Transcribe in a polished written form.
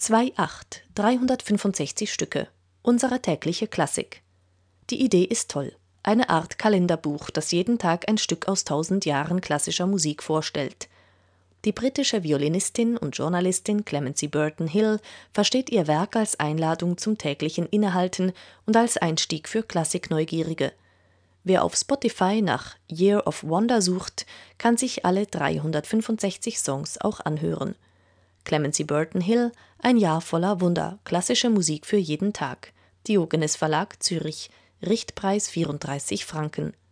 2,8, 365 Stücke. Unsere tägliche Klassik. Die Idee ist toll. Eine Art Kalenderbuch, das jeden Tag ein Stück aus 1000 Jahren klassischer Musik vorstellt. Die britische Violinistin und Journalistin Clemency Burton Hill versteht ihr Werk als Einladung zum täglichen Innehalten und als Einstieg für Klassikneugierige. Wer auf Spotify nach Year of Wonder sucht, kann sich alle 365 Songs auch anhören. Clemency Burton Hill, ein Jahr voller Wunder, klassische Musik für jeden Tag. Diogenes Verlag, Zürich, Richtpreis 34 Franken.